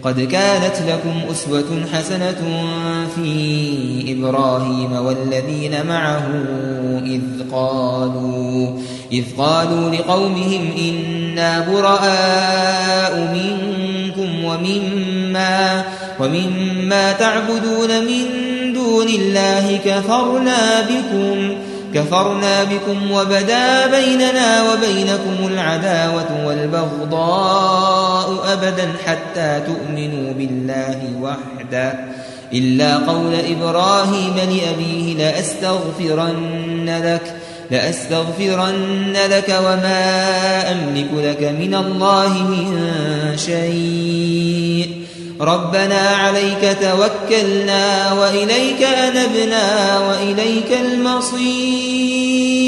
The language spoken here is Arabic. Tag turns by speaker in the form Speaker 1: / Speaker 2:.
Speaker 1: قد كانت لكم أسوة حسنة في إبراهيم والذين معه إذ قالوا لقومهم إنا براء منكم ومما تعبدون من دون الله كفرنا بكم وبدا بيننا وبينكم العداوة والبغضاء أبدا حتى تؤمنوا بالله وحده إلا قول إبراهيم لأبيه لأستغفرن لك وما أملك لك من الله من شيء ربنا عليك توكلنا وإليك أنبنا وإليك المصير.